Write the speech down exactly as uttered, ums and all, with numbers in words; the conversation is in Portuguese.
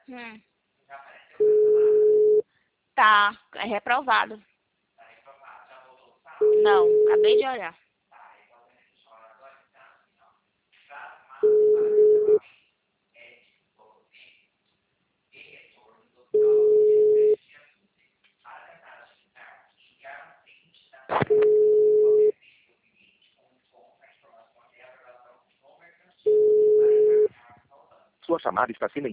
Hum. Tá, é reprovado. Não, acabei de olhar. Sua chamada está silenciada.